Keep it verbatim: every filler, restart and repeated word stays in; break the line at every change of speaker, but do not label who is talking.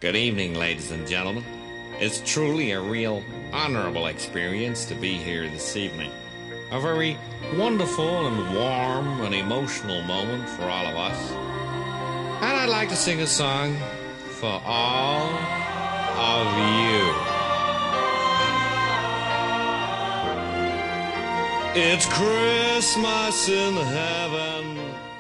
Good evening, ladies and gentlemen. It's truly a real honorable experience to be here this evening. A very wonderful and warm and emotional moment for all of us. And I'd like to sing a song for all of you. It's Christmas in heaven.